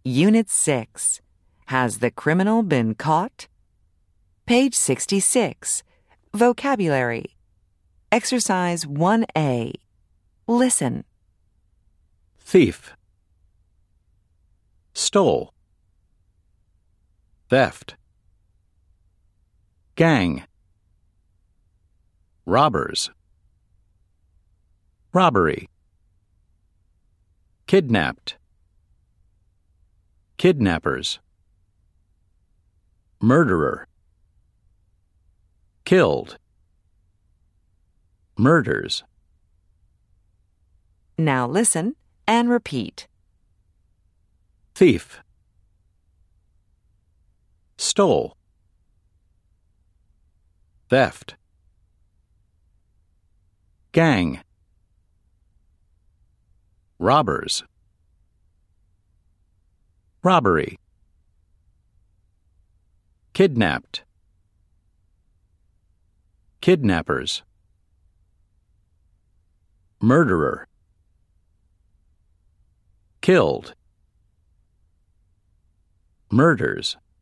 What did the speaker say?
Unit 6. Has the criminal been caught? Page 66. Vocabulary. Exercise 1A. Listen. Thief. Stole. Theft. Gang. Robbers. Robbery. Kidnapped. Kidnappers. Murderer. Killed. Murders. Now listen and repeat. Thief. Stole. Theft. Gang. Robbers. Robbery. Kidnapped. Kidnappers. Murderer. Killed. Murders.